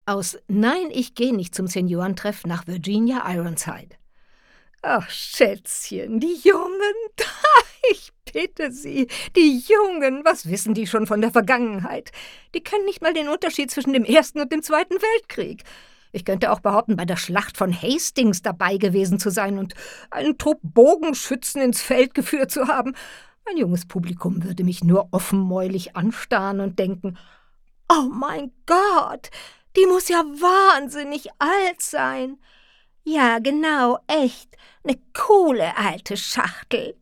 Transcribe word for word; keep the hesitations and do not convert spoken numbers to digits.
aus »Nein, ich gehe nicht zum Seniorentreff« nach Virginia Ironside. »Ach, Schätzchen, die Jungen, ich bitte Sie, die Jungen, was wissen die schon von der Vergangenheit? Die kennen nicht mal den Unterschied zwischen dem Ersten und dem Zweiten Weltkrieg. Ich könnte auch behaupten, bei der Schlacht von Hastings dabei gewesen zu sein und einen Trupp Bogenschützen ins Feld geführt zu haben. Ein junges Publikum würde mich nur offenmäulig anstarren und denken, »Oh mein Gott, die muss ja wahnsinnig alt sein.« »Ja, genau, echt, eine coole alte Schachtel.«